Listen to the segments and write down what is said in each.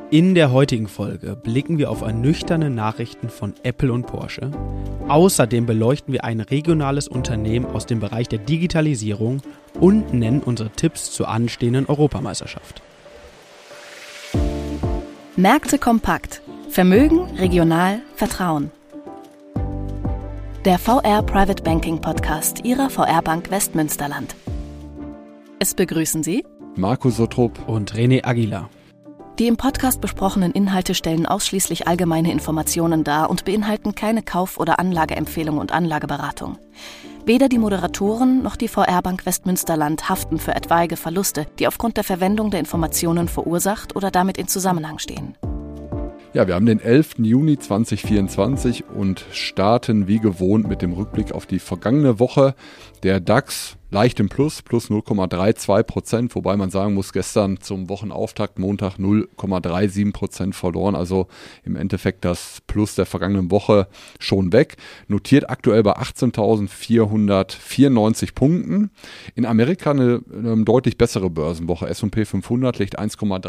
In der heutigen Folge blicken wir auf ernüchternde Nachrichten von Apple und Porsche. Außerdem beleuchten wir ein regionales Unternehmen aus dem Bereich der Digitalisierung und nennen unsere Tipps zur anstehenden Europameisterschaft. Märkte kompakt. Vermögen, regional, Vertrauen. Der VR Private Banking Podcast Ihrer VR Bank Westmünsterland. Es begrüßen Sie Marco Sottrup und René Aguilar. Die im Podcast besprochenen Inhalte stellen ausschließlich allgemeine Informationen dar und beinhalten keine Kauf- oder Anlageempfehlung und Anlageberatung. Weder die Moderatoren noch die VR Bank Westmünsterland haften für etwaige Verluste, die aufgrund der Verwendung der Informationen verursacht oder damit in Zusammenhang stehen. Ja, wir haben den 11. Juni 2024 und starten wie gewohnt mit dem Rückblick auf die vergangene Woche. Der DAX leicht im plus 0,32%, wobei man sagen muss, gestern zum Wochenauftakt Montag 0,37% verloren, also im Endeffekt das Plus der vergangenen Woche schon weg. Notiert aktuell bei 18.494 Punkten. In Amerika eine deutlich bessere Börsenwoche. S&P 500 legt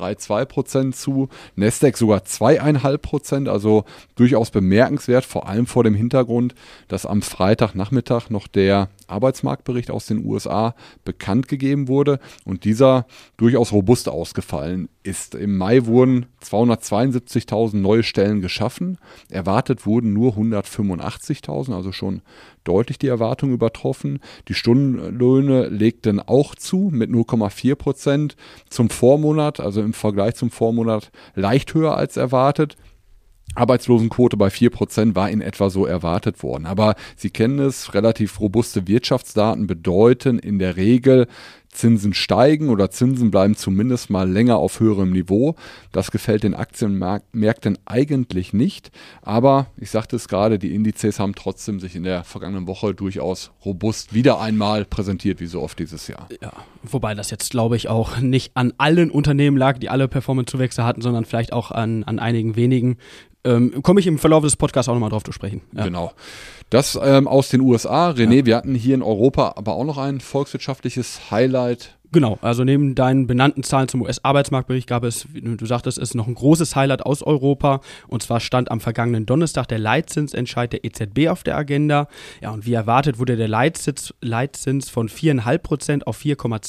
1,32% zu, Nasdaq sogar 2,5%, also durchaus bemerkenswert, vor allem vor dem Hintergrund, dass am Freitagnachmittag noch der Arbeitsmarktbericht aus den USA bekannt gegeben wurde und dieser durchaus robust ausgefallen ist. Im Mai wurden 272.000 neue Stellen geschaffen. Erwartet wurden nur 185.000, also schon deutlich die Erwartung übertroffen. Die Stundenlöhne legten auch zu mit 0,4% zum Vormonat, also im Vergleich zum Vormonat leicht höher als erwartet. Arbeitslosenquote bei 4% war in etwa so erwartet worden. Aber Sie kennen es, relativ robuste Wirtschaftsdaten bedeuten in der Regel, Zinsen steigen oder Zinsen bleiben zumindest mal länger auf höherem Niveau. Das gefällt den Aktienmärkten eigentlich nicht. Aber ich sagte es gerade, die Indizes haben trotzdem sich in der vergangenen Woche durchaus robust wieder einmal präsentiert, wie so oft dieses Jahr. Ja, wobei das jetzt, glaube ich, auch nicht an allen Unternehmen lag, die alle Performance-Zuwächse hatten, sondern vielleicht auch an einigen wenigen. Komme ich im Verlauf des Podcasts auch nochmal drauf zu sprechen. Ja. Genau. Das aus den USA. René, wir hatten hier in Europa aber auch noch ein volkswirtschaftliches Highlight. Genau, also neben deinen benannten Zahlen zum US-Arbeitsmarktbericht gab es, wie du sagtest, ist noch ein großes Highlight aus Europa. Und zwar stand am vergangenen Donnerstag der Leitzinsentscheid der EZB auf der Agenda. Ja, und wie erwartet wurde der Leitzins von 4,5% auf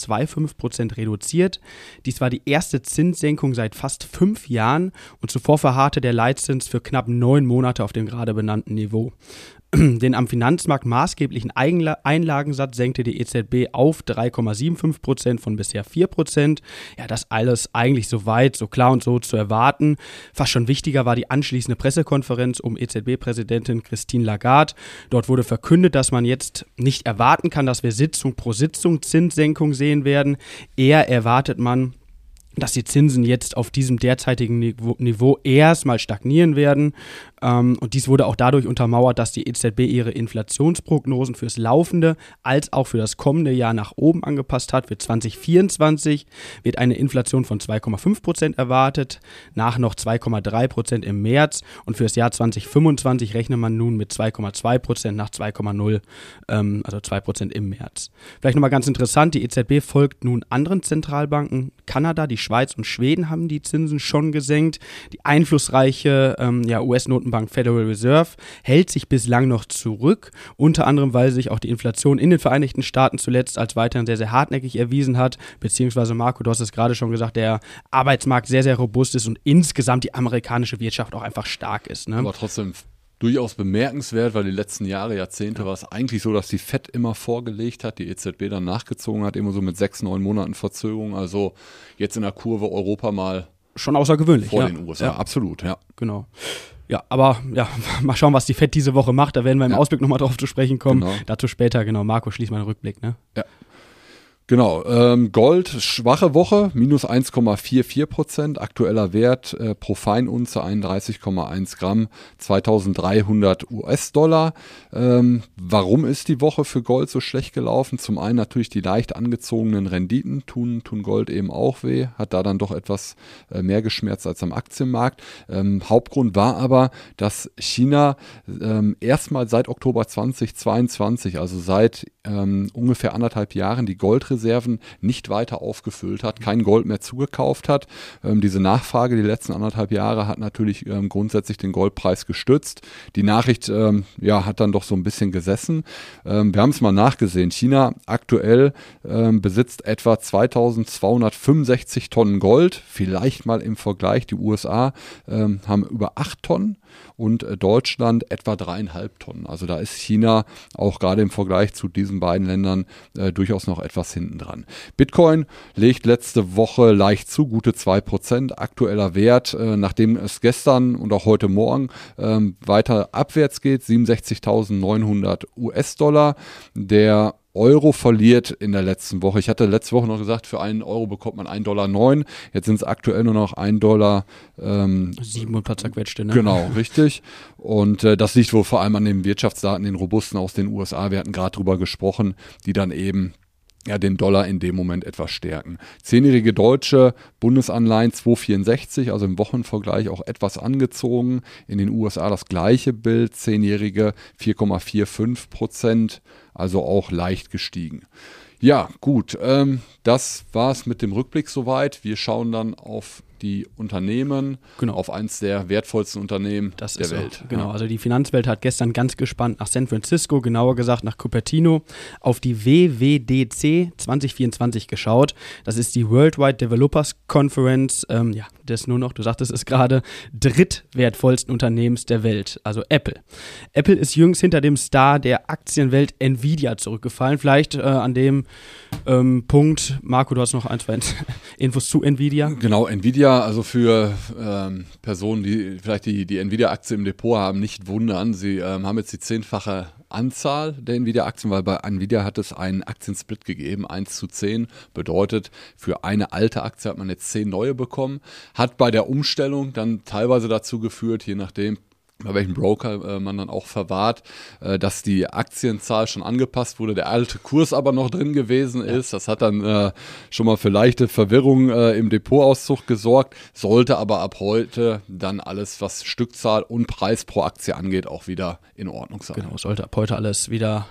4,25% reduziert. Dies war die erste Zinssenkung seit fast 5 Jahren und zuvor verharrte der Leitzins für knapp 9 Monate auf dem gerade benannten Niveau. Den am Finanzmarkt maßgeblichen Einlagensatz senkte die EZB auf 3,75% von bisher 4%. Ja, das alles eigentlich so weit, so klar und so zu erwarten. Fast schon wichtiger war die anschließende Pressekonferenz um EZB-Präsidentin Christine Lagarde. Dort wurde verkündet, dass man jetzt nicht erwarten kann, dass wir Sitzung pro Sitzung Zinssenkung sehen werden. Eher erwartet man, dass die Zinsen jetzt auf diesem derzeitigen Niveau erstmal stagnieren werden. Und dies wurde auch dadurch untermauert, dass die EZB ihre Inflationsprognosen fürs laufende als auch für das kommende Jahr nach oben angepasst hat. Für 2024 wird eine Inflation von 2,5% erwartet, nach noch 2,3% im März. Und für das Jahr 2025 rechnet man nun mit 2,2% nach 2,0%, also 2% im März. Vielleicht nochmal ganz interessant, die EZB folgt nun anderen Zentralbanken. Kanada, die Schweiz und Schweden haben die Zinsen schon gesenkt. Die einflussreiche US-Notenbank Federal Reserve hält sich bislang noch zurück, unter anderem, weil sich auch die Inflation in den Vereinigten Staaten zuletzt als weiterhin sehr, sehr hartnäckig erwiesen hat, beziehungsweise Marco, du hast es gerade schon gesagt, der Arbeitsmarkt sehr, sehr robust ist und insgesamt die amerikanische Wirtschaft auch einfach stark ist. Ne? Aber trotzdem durchaus bemerkenswert, weil die letzten Jahre, Jahrzehnte war es eigentlich so, dass die FED immer vorgelegt hat, die EZB dann nachgezogen hat, immer so mit 6-9 Monaten Verzögerung, also jetzt in der Kurve Europa mal schon außergewöhnlich vor den USA, absolut, ja. Genau. Ja, aber ja, mal schauen, was die FED diese Woche macht. Da werden wir im Ausblick nochmal drauf zu sprechen kommen. Genau. Dazu später, genau. Marco, schließ mal den Rückblick, ne? Ja. Genau, Gold, schwache Woche, minus 1,44%, aktueller Wert pro Feinunze 31,1 Gramm, 2.300 US-Dollar. Warum ist die Woche für Gold so schlecht gelaufen? Zum einen natürlich die leicht angezogenen Renditen, tun Gold eben auch weh, hat da dann doch etwas mehr geschmerzt als am Aktienmarkt. Hauptgrund war aber, dass China erstmal seit Oktober 2022, also seit ungefähr 1,5 Jahren die Goldreserven nicht weiter aufgefüllt hat, kein Gold mehr zugekauft hat. Diese Nachfrage die letzten 1,5 Jahre hat natürlich grundsätzlich den Goldpreis gestützt. Die Nachricht hat dann doch so ein bisschen gesessen. Wir haben es mal nachgesehen. China aktuell besitzt etwa 2265 Tonnen Gold, vielleicht mal im Vergleich. Die USA haben über 8 Tonnen und Deutschland etwa 3,5 Tonnen. Also da ist China auch gerade im Vergleich zu diesen beiden Ländern durchaus noch etwas hinten dran. Bitcoin legt letzte Woche leicht zu, gute 2%. Aktueller Wert, nachdem es gestern und auch heute Morgen weiter abwärts geht, 67.900 US-Dollar. Der Euro verliert in der letzten Woche. Ich hatte letzte Woche noch gesagt, für 1 Euro bekommt man 1,09 Dollar. Jetzt sind es aktuell nur noch 1 Dollar. 7 und paar zerquetschte, ne? Genau, richtig. Und das liegt wohl vor allem an den Wirtschaftsdaten, den robusten aus den USA. Wir hatten gerade drüber gesprochen, die dann eben den Dollar in dem Moment etwas stärken. 10-jährige deutsche Bundesanleihen 2,64, also im Wochenvergleich auch etwas angezogen. In den USA das gleiche Bild, 10-jährige 4,45%, also auch leicht gestiegen. Ja, gut, das war es mit dem Rückblick soweit. Wir schauen dann auf die Unternehmen, auf eins der wertvollsten Unternehmen der Welt. So, genau, also die Finanzwelt hat gestern ganz gespannt nach San Francisco, genauer gesagt nach Cupertino, auf die WWDC 2024 geschaut. Das ist die Worldwide Developers Conference, des nur noch, du sagtest es gerade, drittwertvollsten Unternehmens der Welt, also Apple. Apple ist jüngst hinter dem Star der Aktienwelt Nvidia zurückgefallen. Vielleicht an dem Punkt, Marco, du hast noch ein, zwei Infos zu Nvidia. Genau, Nvidia, also für Personen, die vielleicht die Nvidia-Aktie im Depot haben, nicht wundern. Sie haben jetzt die 10-fache Anzahl der Nvidia-Aktien, weil bei Nvidia hat es einen Aktiensplit gegeben, 1:10, bedeutet, für eine alte Aktie hat man jetzt 10 neue bekommen, hat bei der Umstellung dann teilweise dazu geführt, je nachdem, bei welchem Broker man dann auch verwahrt, dass die Aktienzahl schon angepasst wurde, der alte Kurs aber noch drin gewesen ist. Das hat dann schon mal für leichte Verwirrung im Depotauszug gesorgt, sollte aber ab heute dann alles, was Stückzahl und Preis pro Aktie angeht, auch wieder in Ordnung sein. Genau, sollte ab heute alles wieder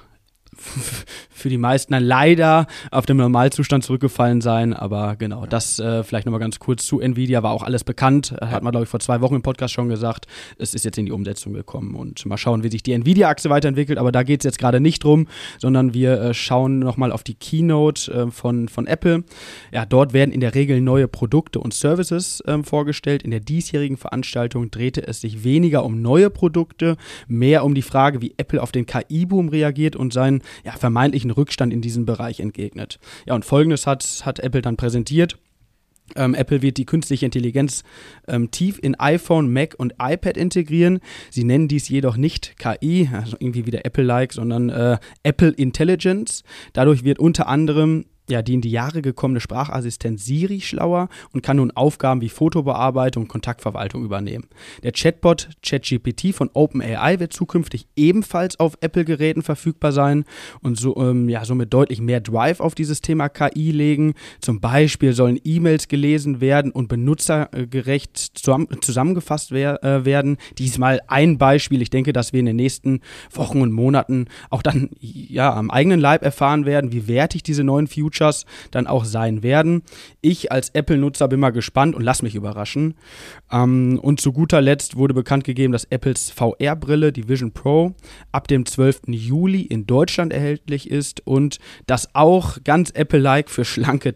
für die meisten dann leider auf dem Normalzustand zurückgefallen sein, aber genau, das vielleicht nochmal ganz kurz zu Nvidia, war auch alles bekannt, hat man glaube ich vor 2 Wochen im Podcast schon gesagt, es ist jetzt in die Umsetzung gekommen und mal schauen, wie sich die Nvidia-Aktie weiterentwickelt, aber da geht es jetzt gerade nicht drum, sondern wir schauen nochmal auf die Keynote von Apple. Ja, dort werden in der Regel neue Produkte und Services vorgestellt. In der diesjährigen Veranstaltung drehte es sich weniger um neue Produkte, mehr um die Frage, wie Apple auf den KI-Boom reagiert und seinen vermeintlichen Rückstand in diesem Bereich entgegnet. Ja, und Folgendes hat Apple dann präsentiert. Apple wird die künstliche Intelligenz tief in iPhone, Mac und iPad integrieren. Sie nennen dies jedoch nicht KI, also irgendwie wieder Apple-like, sondern Apple Intelligence. Dadurch wird unter anderem die in die Jahre gekommene Sprachassistent Siri schlauer und kann nun Aufgaben wie Fotobearbeitung und Kontaktverwaltung übernehmen. Der Chatbot ChatGPT von OpenAI wird zukünftig ebenfalls auf Apple-Geräten verfügbar sein und somit deutlich mehr Drive auf dieses Thema KI legen. Zum Beispiel sollen E-Mails gelesen werden und benutzergerecht zusammengefasst werden. Diesmal ein Beispiel. Ich denke, dass wir in den nächsten Wochen und Monaten auch dann am eigenen Leib erfahren werden, wie wertig diese neuen Features dann auch sein werden. Ich als Apple-Nutzer bin mal gespannt und lass mich überraschen. Und zu guter Letzt wurde bekannt gegeben, dass Apples VR-Brille, die Vision Pro, ab dem 12. Juli in Deutschland erhältlich ist und das auch ganz Apple-like für schlanke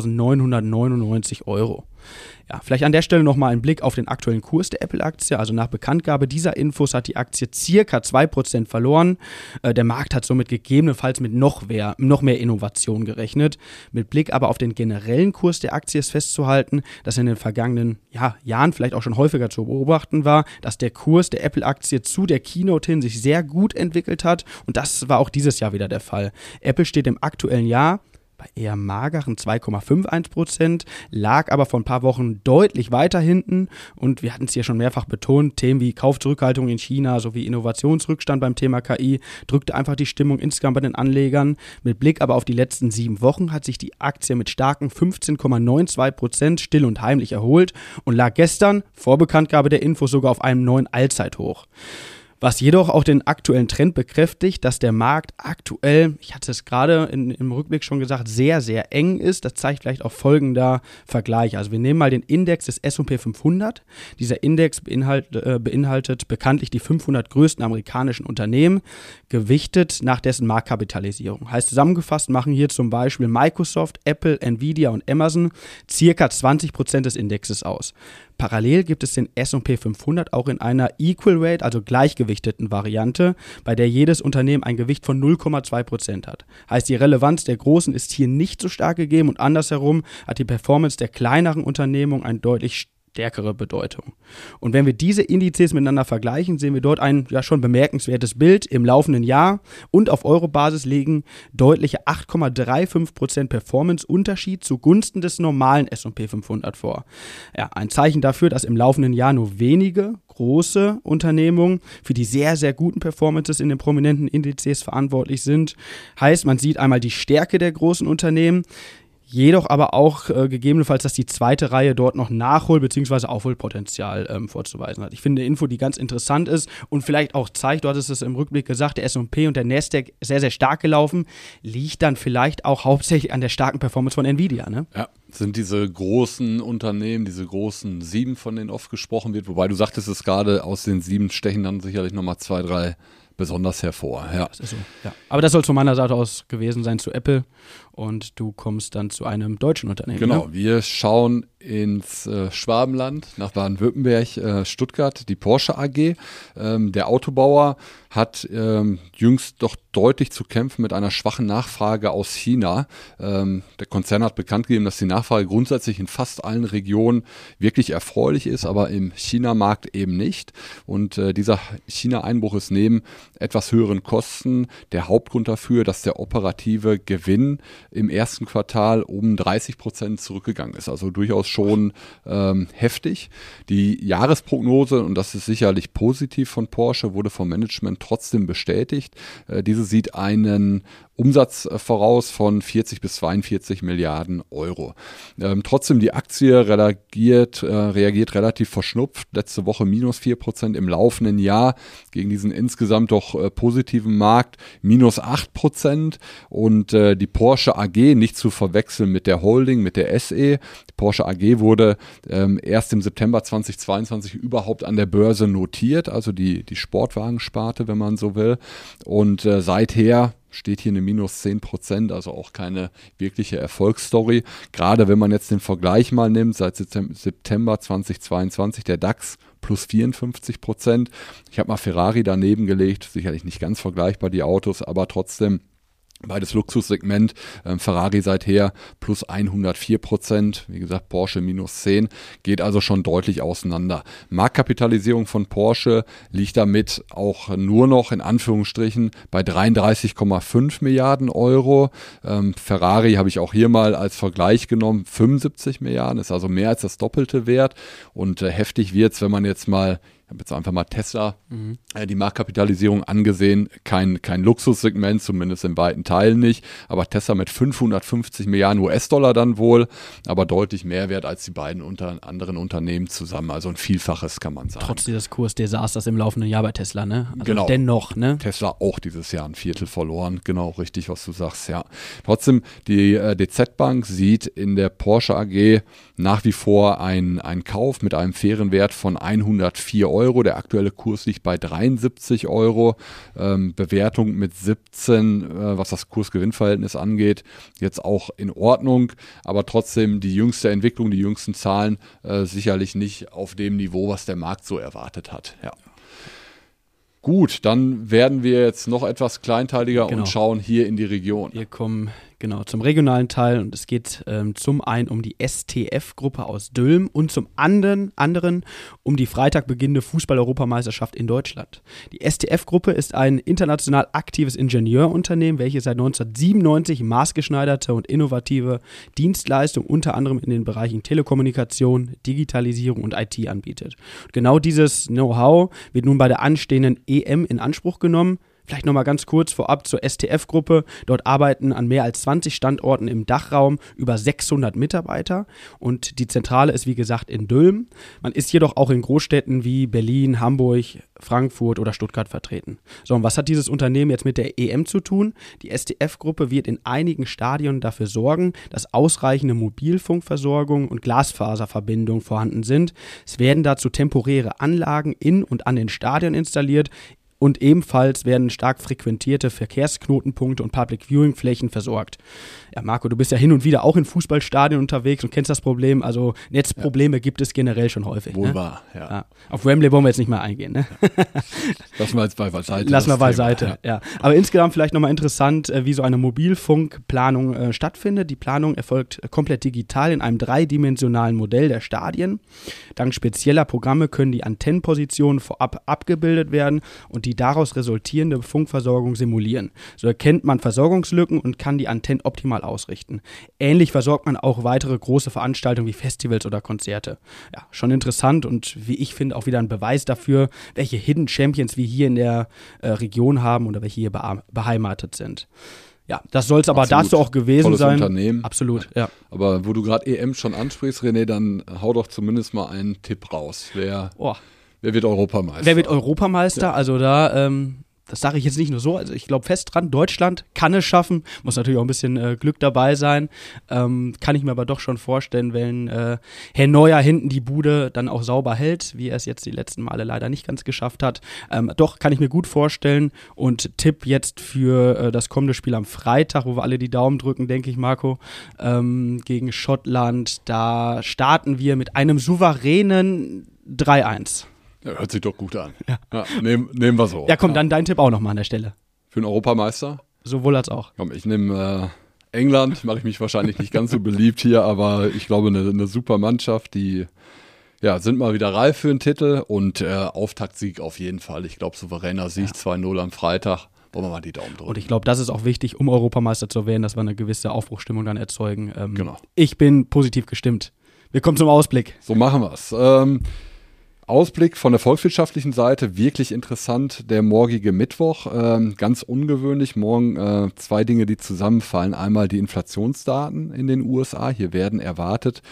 3.999 €. Ja, vielleicht an der Stelle nochmal ein Blick auf den aktuellen Kurs der Apple-Aktie. Also nach Bekanntgabe dieser Infos hat die Aktie circa 2% verloren. Der Markt hat somit gegebenenfalls mit noch mehr Innovation gerechnet. Mit Blick aber auf den generellen Kurs der Aktie ist festzuhalten, dass in den vergangenen Jahren vielleicht auch schon häufiger zu beobachten war, dass der Kurs der Apple-Aktie zu der Keynote hin sich sehr gut entwickelt hat. Und das war auch dieses Jahr wieder der Fall. Apple steht im aktuellen Jahr bei eher mageren 2,51%, lag aber vor ein paar Wochen deutlich weiter hinten und wir hatten es hier schon mehrfach betont, Themen wie Kaufzurückhaltung in China sowie Innovationsrückstand beim Thema KI drückte einfach die Stimmung insgesamt bei den Anlegern. Mit Blick aber auf die letzten 7 Wochen hat sich die Aktie mit starken 15,92% still und heimlich erholt und lag gestern vor Bekanntgabe der Infos sogar auf einem neuen Allzeithoch. Was jedoch auch den aktuellen Trend bekräftigt, dass der Markt aktuell, ich hatte es gerade im Rückblick schon gesagt, sehr, sehr eng ist. Das zeigt vielleicht auch folgender Vergleich. Also wir nehmen mal den Index des S&P 500. Dieser Index beinhaltet bekanntlich die 500 größten amerikanischen Unternehmen, gewichtet nach dessen Marktkapitalisierung. Heißt zusammengefasst machen hier zum Beispiel Microsoft, Apple, Nvidia und Amazon ca. 20% des Indexes aus. Parallel gibt es den S&P 500 auch in einer Equal Weight, also gleichgewichteten Variante, bei der jedes Unternehmen ein Gewicht von 0,2% hat. Heißt, die Relevanz der Großen ist hier nicht so stark gegeben und andersherum hat die Performance der kleineren Unternehmungen eine deutlich stärkere Bedeutung. Und wenn wir diese Indizes miteinander vergleichen, sehen wir dort ein schon bemerkenswertes Bild. Im laufenden Jahr und auf Euro-Basis liegen deutliche 8,35% Performance-Unterschied zugunsten des normalen S&P 500 vor. Ja, ein Zeichen dafür, dass im laufenden Jahr nur wenige große Unternehmungen für die sehr, sehr guten Performances in den prominenten Indizes verantwortlich sind. Heißt, man sieht einmal die Stärke der großen Unternehmen, jedoch aber auch gegebenenfalls, dass die zweite Reihe dort noch Nachhol- bzw. Aufholpotenzial vorzuweisen hat. Ich finde eine Info, die ganz interessant ist und vielleicht auch zeigt, du hattest es im Rückblick gesagt, der S&P und der Nasdaq sehr, sehr stark gelaufen, liegt dann vielleicht auch hauptsächlich an der starken Performance von Nvidia, ne? Ja, sind diese großen Unternehmen, diese großen 7, von denen oft gesprochen wird, wobei du sagtest es gerade, aus den 7 stechen dann sicherlich nochmal 2, 3 besonders hervor. Ja. Das ist so, ja. Aber das soll von meiner Seite aus gewesen sein zu Apple und du kommst dann zu einem deutschen Unternehmen. Genau, ne? Wir schauen ins Schwabenland, nach Baden-Württemberg, Stuttgart, die Porsche AG. Der Autobauer hat jüngst doch deutlich zu kämpfen mit einer schwachen Nachfrage aus China. Der Konzern hat bekannt gegeben, dass die Nachfrage grundsätzlich in fast allen Regionen wirklich erfreulich ist, aber im China-Markt eben nicht. Und dieser China-Einbruch ist neben etwas höheren Kosten der Hauptgrund dafür, dass der operative Gewinn im ersten Quartal um 30% zurückgegangen ist. Also durchaus schon heftig. Die Jahresprognose, und das ist sicherlich positiv von Porsche, wurde vom Management trotzdem bestätigt. Diese sieht einen Umsatz voraus von 40 bis 42 Milliarden Euro. Trotzdem, die Aktie reagiert relativ verschnupft. Letzte Woche minus 4%, im laufenden Jahr gegen diesen insgesamt doch positiven Markt minus 8%. Und die Porsche AG, nicht zu verwechseln mit der Holding, mit der SE. Die Porsche AG wurde erst im September 2022 überhaupt an der Börse notiert, also die Sportwagensparte, wenn man so will. Und seither steht hier eine minus 10%, also auch keine wirkliche Erfolgsstory. Gerade wenn man jetzt den Vergleich mal nimmt, seit September 2022 der DAX plus 54%. Ich habe mal Ferrari daneben gelegt, sicherlich nicht ganz vergleichbar die Autos, aber trotzdem beides Luxussegment, Ferrari seither plus 104%, wie gesagt Porsche minus 10, geht also schon deutlich auseinander. Marktkapitalisierung von Porsche liegt damit auch nur noch in Anführungsstrichen bei 33,5 Milliarden Euro. Ferrari habe ich auch hier mal als Vergleich genommen, 75 Milliarden, ist also mehr als das doppelte Wert und heftig wird es, wenn man jetzt mal, ich habe jetzt einfach mal Tesla, die Marktkapitalisierung angesehen, kein Luxussegment, zumindest in weiten Teilen nicht, aber Tesla mit 550 Milliarden US-Dollar dann wohl, aber deutlich mehr wert als die beiden anderen Unternehmen zusammen, also ein Vielfaches kann man sagen. Trotz dieses Kursdesasters im laufenden Jahr bei Tesla, ne? Also genau. Dennoch, ne? Tesla auch dieses Jahr ein Viertel verloren, genau richtig, was du sagst, ja. Trotzdem, die DZ Bank sieht in der Porsche AG nach wie vor einen Kauf mit einem fairen Wert von 104 Euro. Der aktuelle Kurs liegt bei 73 Euro. Bewertung mit 17, was das Kurs-Gewinn-Verhältnis angeht, jetzt auch in Ordnung. Aber trotzdem die jüngste Entwicklung, die jüngsten Zahlen sicherlich nicht auf dem Niveau, was der Markt so erwartet hat. Ja. Gut, dann werden wir jetzt noch etwas kleinteiliger und schauen hier in die Region. Wir kommen zum regionalen Teil und es geht zum einen um die STF-Gruppe aus Dülmen und zum anderen um die Freitag beginnende Fußball-Europameisterschaft in Deutschland. Die STF-Gruppe ist ein international aktives Ingenieurunternehmen, welches seit 1997 maßgeschneiderte und innovative Dienstleistungen unter anderem in den Bereichen Telekommunikation, Digitalisierung und IT anbietet. Und genau dieses Know-how wird nun bei der anstehenden EM in Anspruch genommen. Vielleicht nochmal ganz kurz vorab zur STF-Gruppe. Dort arbeiten an mehr als 20 Standorten im Dachraum über 600 Mitarbeiter und die Zentrale ist wie gesagt in Dülmen. Man ist jedoch auch in Großstädten wie Berlin, Hamburg, Frankfurt oder Stuttgart vertreten. So, und was hat dieses Unternehmen jetzt mit der EM zu tun? Die STF-Gruppe wird in einigen Stadien dafür sorgen, dass ausreichende Mobilfunkversorgung und Glasfaserverbindungen vorhanden sind. Es werden dazu temporäre Anlagen in und an den Stadien installiert. Und ebenfalls werden stark frequentierte Verkehrsknotenpunkte und Public-Viewing-Flächen versorgt. Ja, Marco, du bist ja hin und wieder auch in Fußballstadien unterwegs und kennst das Problem. Also Netzprobleme gibt es generell schon häufig. Wohl ne? wahr, ja. Ja. Auf Wembley wollen wir jetzt nicht mal eingehen. Ne? Lassen wir jetzt beiseite. Lassen wir beiseite, ja. Aber insgesamt vielleicht nochmal interessant, wie so eine Mobilfunkplanung stattfindet. Die Planung erfolgt komplett digital in einem dreidimensionalen Modell der Stadien. Dank spezieller Programme können die Antennenpositionen vorab abgebildet werden und die daraus resultierende Funkversorgung simulieren. So erkennt man Versorgungslücken und kann die Antennen optimal ausrichten. Ähnlich versorgt man auch weitere große Veranstaltungen wie Festivals oder Konzerte. Ja, schon interessant und wie ich finde auch wieder ein Beweis dafür, welche Hidden Champions wir hier in der Region haben oder welche hier beheimatet sind. Ja, das soll es aber dazu auch gewesen Tolles sein. Unternehmen. Absolut, ja. Aber wo du gerade EM schon ansprichst, René, dann hau doch zumindest mal einen Tipp raus. Wer wird Europameister? Wer wird Europameister? Ja. Also da, das sage ich jetzt nicht nur so, also ich glaube fest dran, Deutschland kann es schaffen, muss natürlich auch ein bisschen Glück dabei sein, kann ich mir aber doch schon vorstellen, wenn Herr Neuer hinten die Bude dann auch sauber hält, wie er es jetzt die letzten Male leider nicht ganz geschafft hat. Doch, kann ich mir gut vorstellen und Tipp jetzt für das kommende Spiel am Freitag, wo wir alle die Daumen drücken, denke ich, Marco, gegen Schottland, da starten wir mit einem souveränen 3-1. Ja, hört sich doch gut an. Ja, nehmen wir so. Ja, komm, dann dein Tipp auch nochmal an der Stelle. Für einen Europameister? Sowohl als auch. Komm, ich nehme England, mache ich mich wahrscheinlich nicht ganz so beliebt hier, aber ich glaube, eine super Mannschaft, die sind mal wieder reif für einen Titel und Auftaktsieg auf jeden Fall. Ich glaube, souveräner Sieg 2-0 am Freitag. Wollen wir mal die Daumen drücken. Und ich glaube, das ist auch wichtig, um Europameister zu werden, dass wir eine gewisse Aufbruchsstimmung dann erzeugen. Genau. Ich bin positiv gestimmt. Wir kommen zum Ausblick. So machen wir es. Ausblick von der volkswirtschaftlichen Seite, wirklich interessant, der morgige Mittwoch, ganz ungewöhnlich, morgen 2 Dinge, die zusammenfallen, einmal die Inflationsdaten in den USA, hier werden erwartet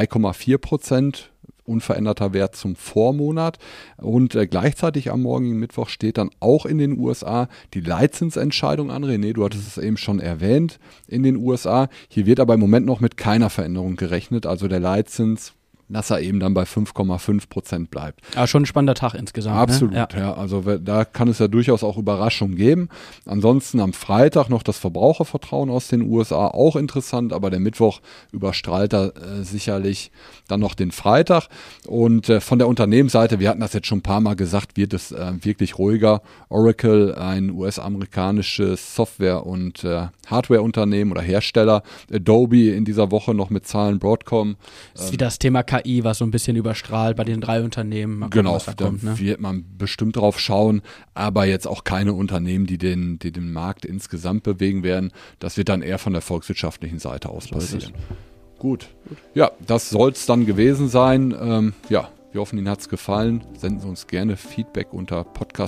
3,4%, unveränderter Wert zum Vormonat und gleichzeitig am morgigen Mittwoch steht dann auch in den USA die Leitzinsentscheidung an. René, du hattest es eben schon erwähnt, in den USA, hier wird aber im Moment noch mit keiner Veränderung gerechnet, also der Leitzins, dass er eben dann bei 5,5% bleibt. Ja, schon ein spannender Tag insgesamt. Absolut, ne? ja. Also da kann es ja durchaus auch Überraschungen geben. Ansonsten am Freitag noch das Verbrauchervertrauen aus den USA, auch interessant, aber der Mittwoch überstrahlt da sicherlich dann noch den Freitag. Und von der Unternehmensseite, wir hatten das jetzt schon ein paar Mal gesagt, wird es wirklich ruhiger. Oracle, ein US-amerikanisches Software- und Hardware-Unternehmen oder Hersteller. Adobe in dieser Woche noch mit Zahlen, Broadcom. Das ist wie das Thema KI, was so ein bisschen überstrahlt bei den 3 Unternehmen. Mal genau, gucken, da kommt, ne? wird man bestimmt drauf schauen, aber jetzt auch keine Unternehmen, die den Markt insgesamt bewegen werden. Das wird dann eher von der volkswirtschaftlichen Seite aus passieren. Gut. Ja, das soll es dann gewesen sein. Wir hoffen, Ihnen hat es gefallen. Senden Sie uns gerne Feedback unter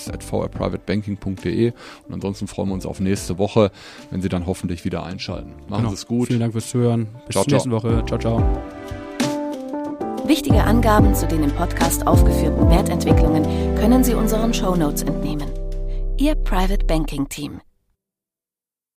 podcast@vrprivatebanking.de und ansonsten freuen wir uns auf nächste Woche, wenn Sie dann hoffentlich wieder einschalten. Machen Sie es gut. Vielen Dank fürs Zuhören. Bis zur nächsten Woche. Ciao, ciao. Wichtige Angaben zu den im Podcast aufgeführten Wertentwicklungen können Sie unseren Shownotes entnehmen. Ihr Private Banking Team.